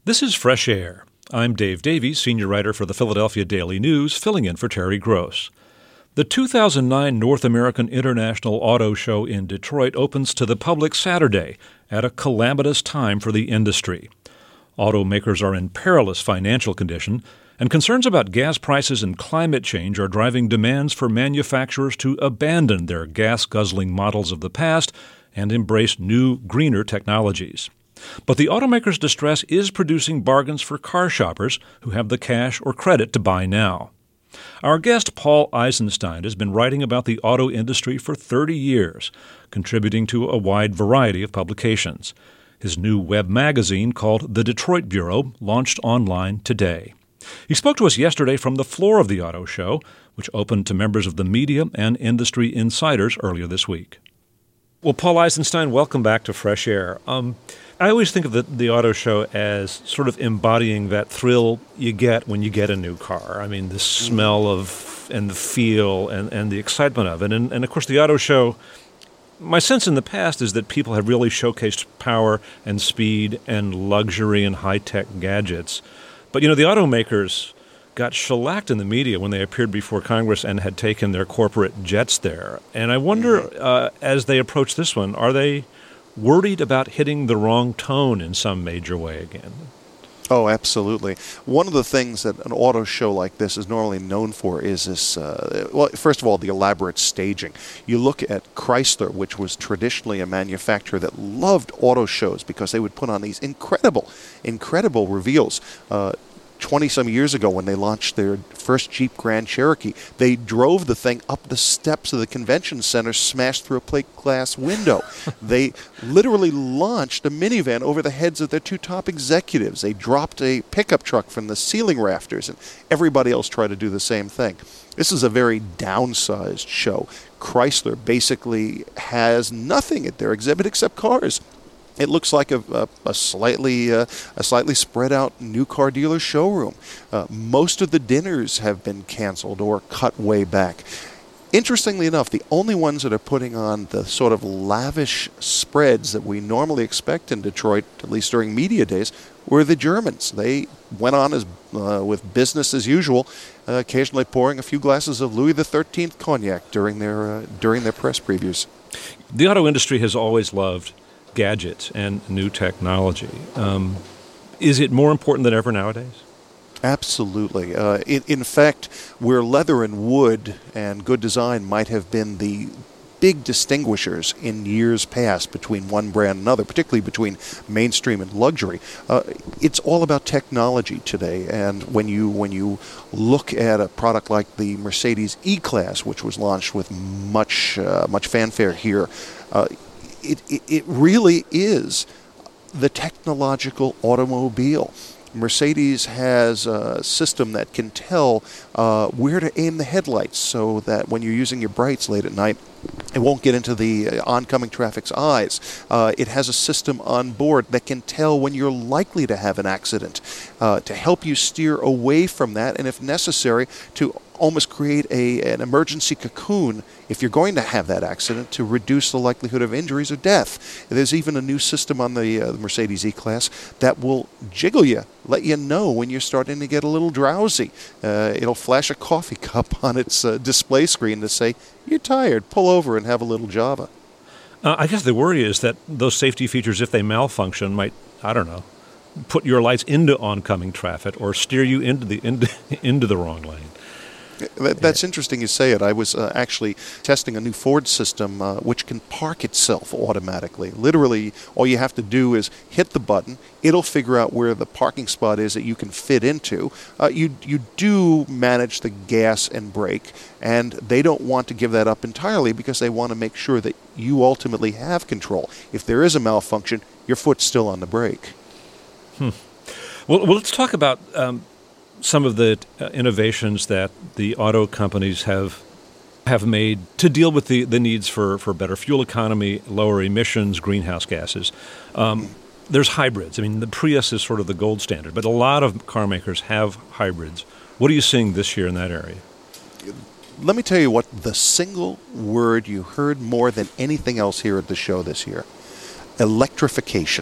This is Fresh Air. I'm Dave Davies, senior writer for the Philadelphia Daily News, filling in for Terry Gross. The 2009 North American International Auto Show in Detroit opens to the public Saturday at a calamitous time for the industry. Automakers are in perilous financial condition, and concerns about gas prices and climate change are driving demands for manufacturers to abandon their gas-guzzling models of the past and embrace new, greener technologies. But the automakers' distress is producing bargains for car shoppers who have the cash or credit to buy now. Our guest, Paul Eisenstein, has been writing about the auto industry for 30 years, contributing to a wide variety of publications. His new web magazine, called The Detroit Bureau, launched online today. He spoke to us yesterday from the floor of the auto show, which opened to members of the media and industry insiders earlier this week. Well, Paul Eisenstein, welcome back to Fresh Air. I always think of the auto show as sort of embodying that thrill you get when you get a new car. I mean, the smell of and the feel and the excitement of it. And of course, the auto show, my sense in the past is that people have really showcased power and speed and luxury and high-tech gadgets. But, the automakers got shellacked in the media when they appeared before Congress and had taken their corporate jets there. And I wonder, as they approach this one, are they worried about hitting the wrong tone in some major way again? Oh, absolutely. One of the things that an auto show like this is normally known for is this, first of all, the elaborate staging. You look at Chrysler, which was traditionally a manufacturer that loved auto shows because they would put on these incredible reveals. 20-some years ago, when they launched their first Jeep Grand Cherokee, they drove the thing up the steps of the convention center, smashed through a plate glass window. They literally launched a minivan over the heads of their two top executives. They dropped a pickup truck from the ceiling rafters, and everybody else tried to do the same thing. This is a very downsized show. Chrysler basically has nothing at their exhibit except cars. It looks like a slightly spread out new car dealer showroom. Most of the dinners have been canceled or cut way back. Interestingly enough, the only ones that are putting on the sort of lavish spreads that we normally expect in Detroit, at least during media days, were the Germans. They went on as with business as usual, occasionally pouring a few glasses of Louis XIII cognac during their press previews. The auto industry has always loved gadgets and new technology. Is it more important than ever nowadays? Absolutely. In fact, where leather and wood and good design might have been the big distinguishers in years past between one brand and another, particularly between mainstream and luxury, it's all about technology today. And when you look at a product like the Mercedes E-Class, which was launched with much fanfare here, it really is the technological automobile. Mercedes has a system that can tell where to aim the headlights so that when you're using your brights late at night, it won't get into the oncoming traffic's eyes. It has a system on board that can tell when you're likely to have an accident, to help you steer away from that, and if necessary, to almost create an emergency cocoon if you're going to have that accident to reduce the likelihood of injuries or death. There's even a new system on the Mercedes E-Class that will jiggle you, let you know when you're starting to get a little drowsy. It'll flash a coffee cup on its display screen to say, "You're tired, pull over and have a little Java." I guess the worry is that those safety features, if they malfunction, might, put your lights into oncoming traffic or steer you into the wrong lane. That's interesting you say it. I was actually testing a new Ford system which can park itself automatically. Literally, all you have to do is hit the button. It'll figure out where the parking spot is that you can fit into. You do manage the gas and brake, and they don't want to give that up entirely because they want to make sure that you ultimately have control. If there is a malfunction, your foot's still on the brake. Well, let's talk about some of the innovations that the auto companies have made to deal with the needs for better fuel economy, lower emissions, greenhouse gases. There's hybrids. I mean, the Prius is sort of the gold standard, but a lot of car makers have hybrids. What are you seeing this year in that area? Let me tell you what the single word you heard more than anything else here at the show this year: electrification.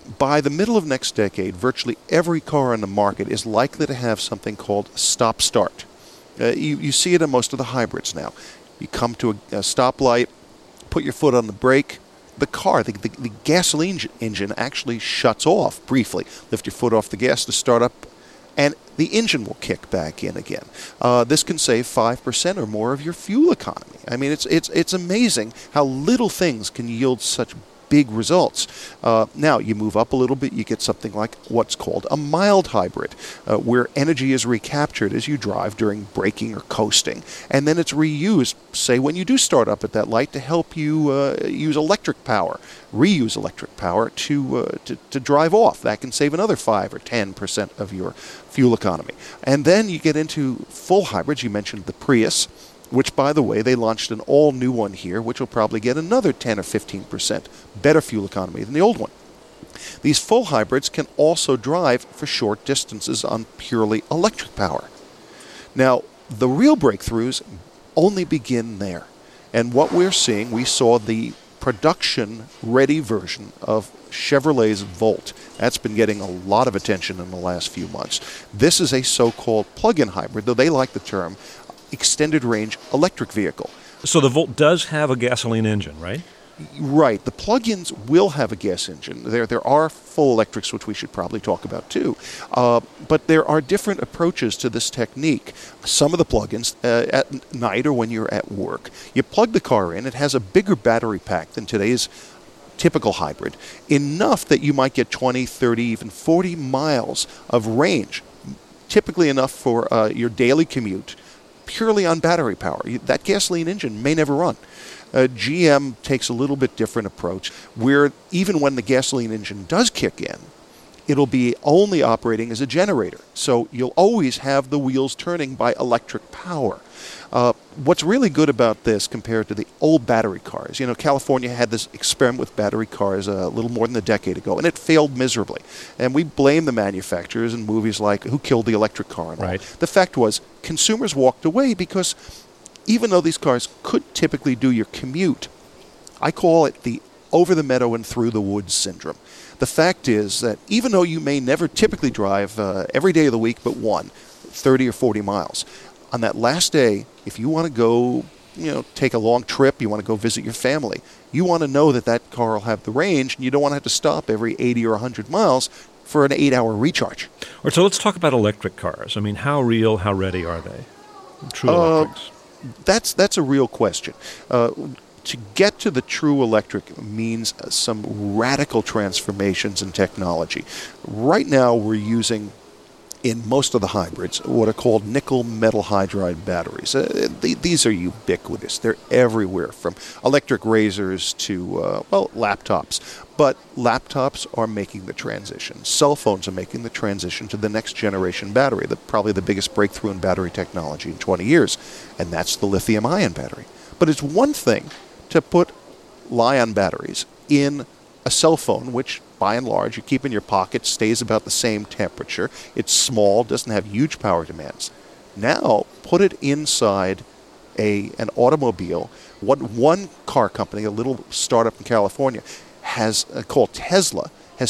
by the middle of next decade, virtually every car on the market is likely to have something called stop-start. You see it in most of the hybrids now. You come to a stoplight, put your foot on the brake, the car, the gasoline engine actually shuts off briefly. Lift your foot off the gas to start up, and the engine will kick back in again. This can save 5% or more of your fuel economy. I mean, it's amazing how little things can yield such big results. Now, you move up a little bit, you get something like what's called a mild hybrid, where energy is recaptured as you drive during braking or coasting, and then it's reused, say, when you do start up at that light to help you use electric power, reuse electric power to drive off. That can save another 5 or 10% of your fuel economy. And then you get into full hybrids. You mentioned the Prius, which, by the way, they launched an all-new one here, which will probably get another 10 or 15% better fuel economy than the old one. These full hybrids can also drive for short distances on purely electric power. Now, the real breakthroughs only begin there. And what we're seeing, we saw the production-ready version of Chevrolet's Volt. That's been getting a lot of attention in the last few months. This is a so-called plug-in hybrid, though they like the term extended range electric vehicle. So the Volt does have a gasoline engine, right? Right. The plug-ins will have a gas engine. There are full electrics, which we should probably talk about too. But there are different approaches to this technique. Some of the plug-ins at night or when you're at work, you plug the car in. It has a bigger battery pack than today's typical hybrid, enough that you might get 20, 30, even 40 miles of range, typically enough for your daily commute, purely on battery power. That gasoline engine may never run. GM takes a little bit different approach, where even when the gasoline engine does kick in, it'll be only operating as a generator. So you'll always have the wheels turning by electric power. What's really good about this compared to the old battery cars, California had this experiment with battery cars a little more than a decade ago, and it failed miserably. And we blame the manufacturers in movies like Who Killed the Electric Car and all. Right. The fact was, consumers walked away because even though these cars could typically do your commute, I call it the over the meadow and through the woods syndrome. The fact is that even though you may never typically drive every day of the week but 30 or 40 miles, on that last day, if you want to go, take a long trip, you want to go visit your family, you want to know that car will have the range, and you don't want to have to stop every 80 or 100 miles for an 8-hour recharge. All right, so let's talk about electric cars. I mean, how real, how ready are they? True electrics. That's a real question. To get to the true electric means some radical transformations in technology. Right now, we're using, in most of the hybrids, what are called nickel metal hydride batteries. These are ubiquitous. They're everywhere, from electric razors to, laptops. But laptops are making the transition. Cell phones are making the transition to the next generation battery, probably the biggest breakthrough in battery technology in 20 years, and that's the lithium-ion battery. But it's one thing to put Li-ion batteries in a cell phone, which by and large you keep in your pocket, stays about the same temperature. It's small, doesn't have huge power demands. Now put it inside an automobile. One car company, a little startup in California, called Tesla, has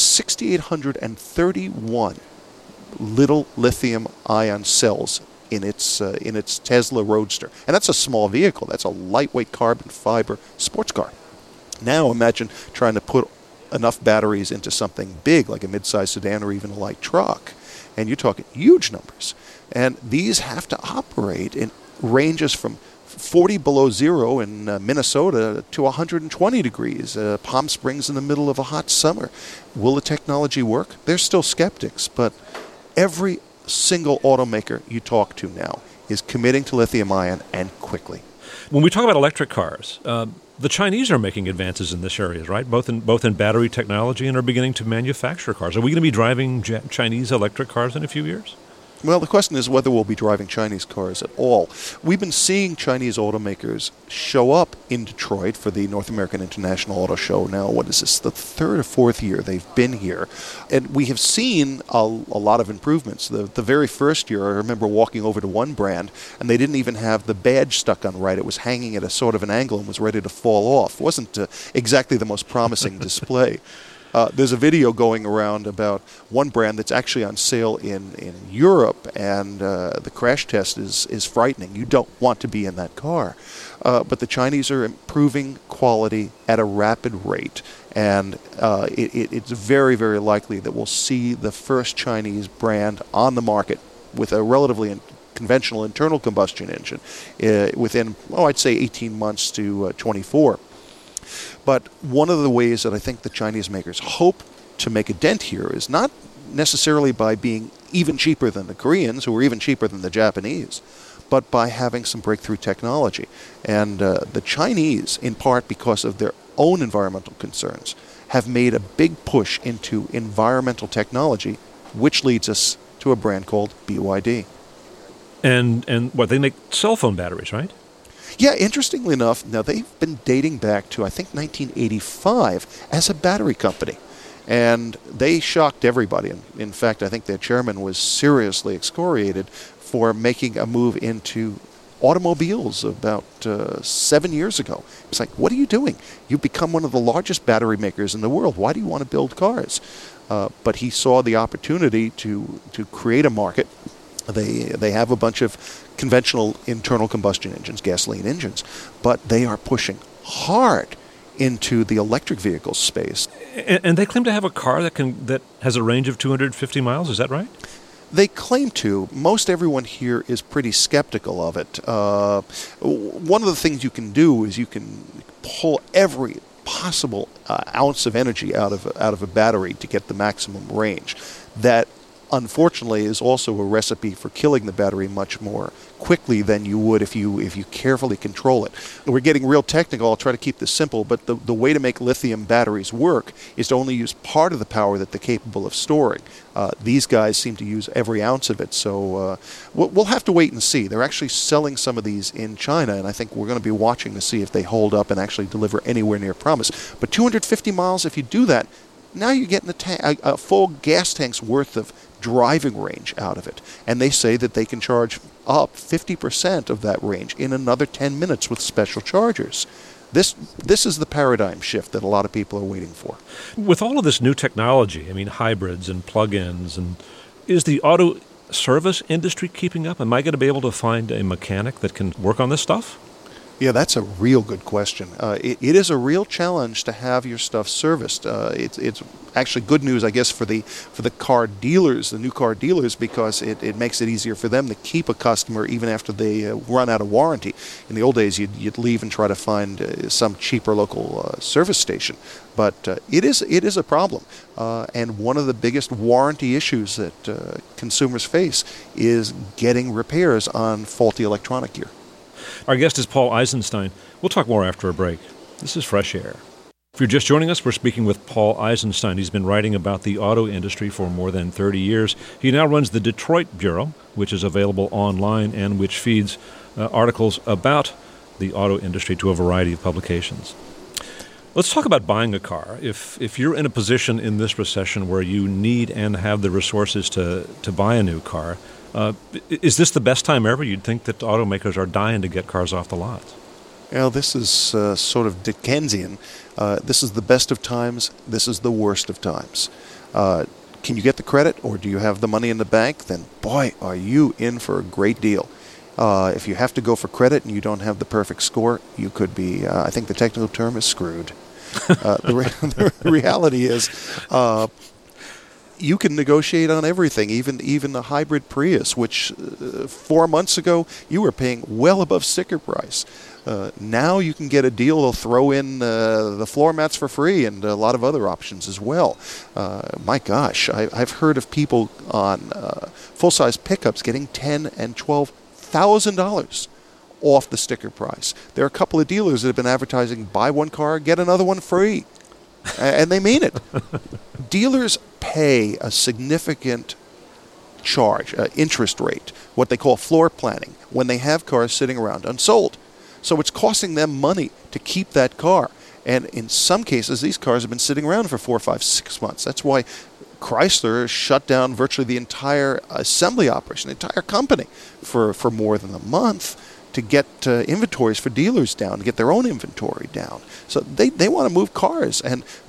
6,831 little lithium-ion cells in its Tesla Roadster. And that's a small vehicle. That's a lightweight carbon fiber sports car. Now imagine trying to put enough batteries into something big like a mid-sized sedan or even a light truck. And you're talking huge numbers. And these have to operate in ranges from 40 below zero in Minnesota to 120 degrees, Palm Springs in the middle of a hot summer. Will the technology work? There's still skeptics, but every single automaker you talk to now is committing to lithium-ion, and quickly. When we talk about electric cars, the Chinese are making advances in this area, right? Both in battery technology and are beginning to manufacture cars. Are we going to be driving Chinese electric cars in a few years? Well, the question is whether we'll be driving Chinese cars at all. We've been seeing Chinese automakers show up in Detroit for the North American International Auto Show now. What is this, the third or fourth year they've been here? And we have seen a lot of improvements. The very first year, I remember walking over to one brand, and they didn't even have the badge stuck on right. It was hanging at a sort of an angle and was ready to fall off. It wasn't exactly the most promising display. There's a video going around about one brand that's actually on sale in Europe, and the crash test is frightening. You don't want to be in that car. But the Chinese are improving quality at a rapid rate, and it's very, very likely that we'll see the first Chinese brand on the market with a relatively conventional internal combustion engine within, I'd say 18 months to 24. But one of the ways that I think the Chinese makers hope to make a dent here is not necessarily by being even cheaper than the Koreans, who are even cheaper than the Japanese, but by having some breakthrough technology. And the Chinese, in part because of their own environmental concerns, have made a big push into environmental technology, which leads us to a brand called BYD. And what, they make cell phone batteries, right? Yeah, interestingly enough, now they've been dating back to, I think, 1985 as a battery company. And they shocked everybody. In fact, I think their chairman was seriously excoriated for making a move into automobiles about 7 years ago. It's like, what are you doing? You've become one of the largest battery makers in the world. Why do you want to build cars? But he saw the opportunity to create a market. They have a bunch of conventional internal combustion engines, gasoline engines, but they are pushing hard into the electric vehicle space. And they claim to have a car that has a range of 250 miles. Is that right? They claim to. Most everyone here is pretty skeptical of it. One of the things you can do is you can pull every possible ounce of energy out of a battery to get the maximum range. That, unfortunately, is also a recipe for killing the battery much more quickly than you would if you carefully control it. We're getting real technical. I'll try to keep this simple, but the way to make lithium batteries work is to only use part of the power that they're capable of storing. These guys seem to use every ounce of it, so we'll have to wait and see. They're actually selling some of these in China, and I think we're going to be watching to see if they hold up and actually deliver anywhere near promise. But 250 miles, if you do that, now you're getting a full gas tank's worth of driving range out of it. And they say that they can charge up 50% of that range in another 10 minutes with special chargers. This is the paradigm shift that a lot of people are waiting for. With all of this new technology, I mean, hybrids and plug-ins, and is the auto service industry keeping up? Am I going to be able to find a mechanic that can work on this stuff? Yeah, that's a real good question. It is a real challenge to have your stuff serviced. It's actually good news, I guess, for the car dealers, the new car dealers, because it makes it easier for them to keep a customer even after they run out of warranty. In the old days, you'd leave and try to find some cheaper local service station. But it is a problem. And one of the biggest warranty issues that consumers face is getting repairs on faulty electronic gear. Our guest is Paul Eisenstein. We'll talk more after a break. This is Fresh Air. If you're just joining us, we're speaking with Paul Eisenstein. He's been writing about the auto industry for more than 30 years. He now runs the Detroit Bureau, which is available online and which feeds articles about the auto industry to a variety of publications. Let's talk about buying a car. If you're in a position in this recession where you need and have the resources to buy a new car, is this the best time ever? You'd think that automakers are dying to get cars off the lot. Well, this is sort of Dickensian. This is the best of times. This is the worst of times. Can you get the credit, or do you have the money in the bank? Then, boy, are you in for a great deal. If you have to go for credit and you don't have the perfect score, you could be, I think the technical term is screwed. The reality is, you can negotiate on everything, even the hybrid Prius, which 4 months ago you were paying well above sticker price. Now you can get a deal. They'll throw in the floor mats for free and a lot of other options as well. My gosh, I've heard of people on full-size pickups getting $10,000 and $12,000 off the sticker price. There are a couple of dealers that have been advertising, buy one car, get another one free. And they mean it. Dealers pay a significant charge, interest rate, what they call floor planning, when they have cars sitting around unsold. So it's costing them money to keep that car. And in some cases, these cars have been sitting around for 4, 5, 6 months. That's why Chrysler shut down virtually the entire assembly operation, the entire company, for more than a month, to get inventories for dealers down, to get their own inventory down. So they want to move cars. And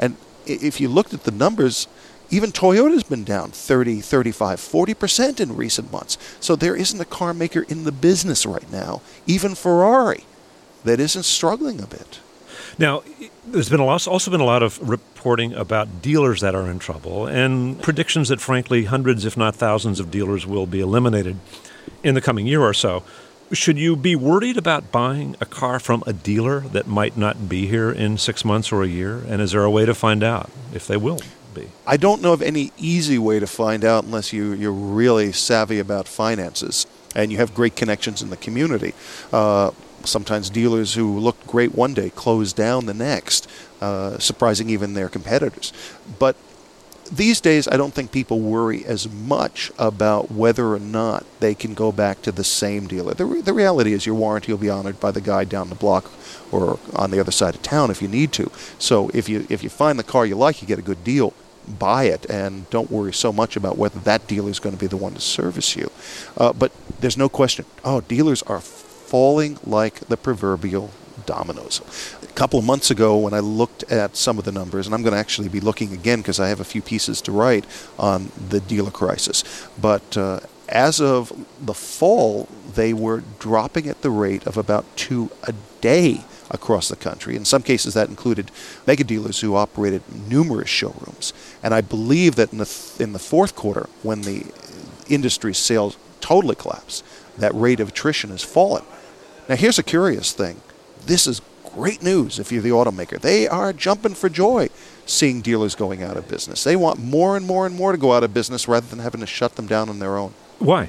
if you looked at the numbers, even Toyota's been down 30, 35, 40% in recent months. So there isn't a car maker in the business right now, even Ferrari, that isn't struggling a bit. Now, there's been also been a lot of reporting about dealers that are in trouble and predictions that, frankly, hundreds, if not thousands of dealers will be eliminated in the coming year or so. Should you be worried about buying a car from a dealer that might not be here in 6 months or a year? And is there a way to find out if they will be? I don't know of any easy way to find out unless you're really savvy about finances and you have great connections in the community. Sometimes dealers who looked great one day close down the next, surprising even their competitors. But these days, I don't think people worry as much about whether or not they can go back to the same dealer. The reality is your warranty will be honored by the guy down the block or on the other side of town if you need to. So if you find the car you like, you get a good deal, buy it, and don't worry so much about whether that dealer is going to be the one to service you. But there's no question. Dealers are falling like the proverbial dominoes. A couple of months ago when I looked at some of the numbers, and I'm going to actually be looking again because I have a few pieces to write on the dealer crisis, but as of the fall, they were dropping at the rate of about 2 a day across the country. In some cases, that included mega dealers who operated numerous showrooms. And I believe that in the fourth quarter, when the industry's sales totally collapsed, that rate of attrition has fallen. Now, here's a curious thing. This is great news if you're the automaker. They are jumping for joy seeing dealers going out of business. They want more and more and more to go out of business rather than having to shut them down on their own. Why?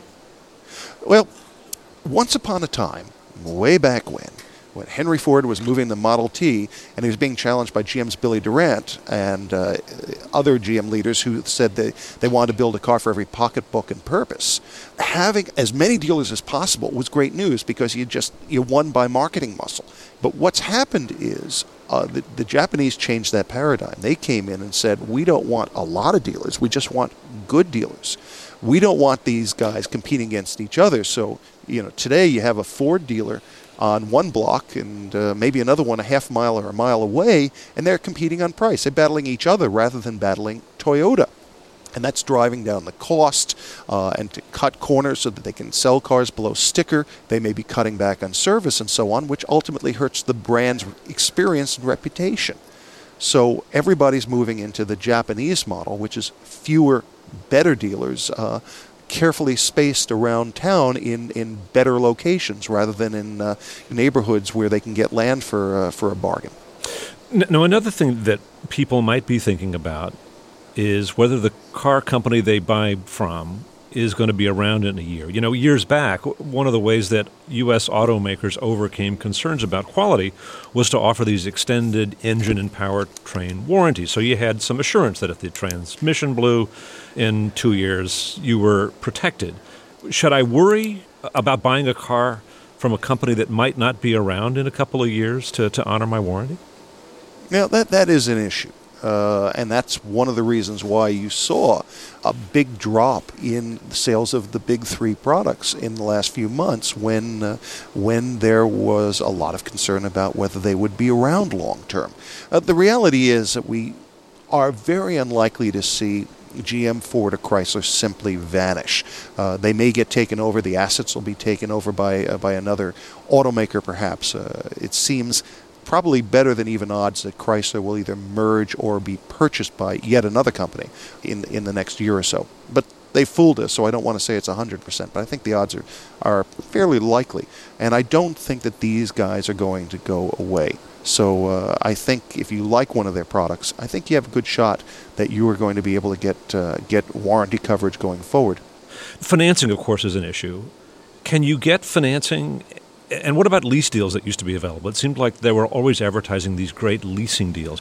Well, once upon a time, way back when Henry Ford was moving the Model T and he was being challenged by GM's Billy Durant and other GM leaders who said they wanted to build a car for every pocketbook and purpose. Having as many dealers as possible was great news because you won by marketing muscle. But what's happened is the Japanese changed that paradigm. They came in and said, we don't want a lot of dealers, we just want good dealers. We don't want these guys competing against each other. So, today you have a Ford dealer on one block and maybe another one a half mile or a mile away, and they're competing on price. They're battling each other rather than battling Toyota. And that's driving down the cost and to cut corners so that they can sell cars below sticker. They may be cutting back on service and so on, which ultimately hurts the brand's experience and reputation. So everybody's moving into the Japanese model, which is fewer, better dealers, carefully spaced around town in better locations rather than in neighborhoods where they can get land for a bargain. Now, another thing that people might be thinking about is whether the car company they buy from is going to be around in a year. Years back, one of the ways that U.S. automakers overcame concerns about quality was to offer these extended engine and powertrain warranties. So you had some assurance that if the transmission blew in 2 years, you were protected. Should I worry about buying a car from a company that might not be around in a couple of years to honor my warranty? Now, that is an issue. And that's one of the reasons why you saw a big drop in sales of the big three products in the last few months when there was a lot of concern about whether they would be around long term. The reality is that we are very unlikely to see GM, Ford, or Chrysler simply vanish. They may get taken over. The assets will be taken over by another automaker, perhaps. It seems probably better than even odds that Chrysler will either merge or be purchased by yet another company in the next year or so. But they fooled us, so I don't want to say it's 100%, but I think the odds are fairly likely. And I don't think that these guys are going to go away. So I think if you like one of their products, I think you have a good shot that you are going to be able to get warranty coverage going forward. Financing, of course, is an issue. Can you get financing? And what about lease deals that used to be available? It seemed like they were always advertising these great leasing deals.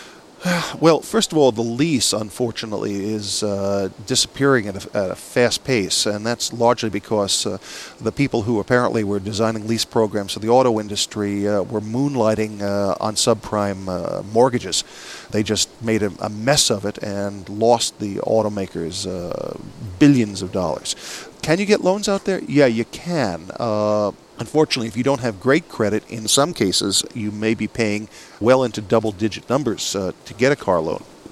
Well, first of all, the lease, unfortunately, is disappearing at a fast pace, and that's largely because the people who apparently were designing lease programs for the auto industry were moonlighting on subprime mortgages. They just made a mess of it and lost the automakers billions of dollars. Can you get loans out there? Yeah, you can. Unfortunately, if you don't have great credit, in some cases, you may be paying well into double-digit numbers to get a car loan.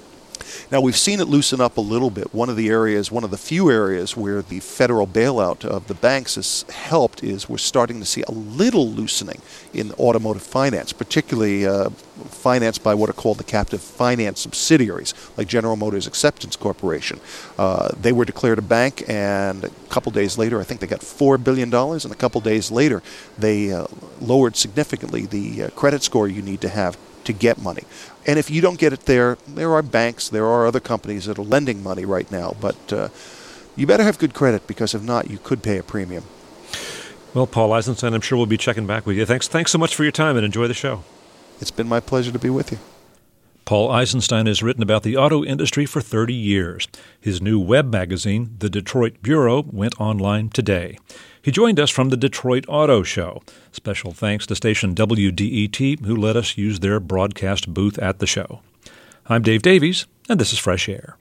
Now, we've seen it loosen up a little bit. One of the few areas where the federal bailout of the banks has helped is we're starting to see a little loosening in automotive finance, particularly financed by what are called the captive finance subsidiaries, like General Motors Acceptance Corporation. They were declared a bank, and a couple days later, I think they got $4 billion, and a couple days later, they lowered significantly the credit score you need to have to get money. And if you don't get it there are banks, there are other companies that are lending money right now, but you better have good credit, because if not, you could pay a premium. Well, Paul Eisenstein, I'm sure we'll be checking back with you. Thanks so much for your time, and enjoy the show. It's been my pleasure to be with you. Paul Eisenstein has written about the auto industry for 30 years. His new web magazine, The Detroit Bureau, went online today. He joined us from the Detroit Auto Show. Special thanks to station WDET, who let us use their broadcast booth at the show. I'm Dave Davies, and this is Fresh Air.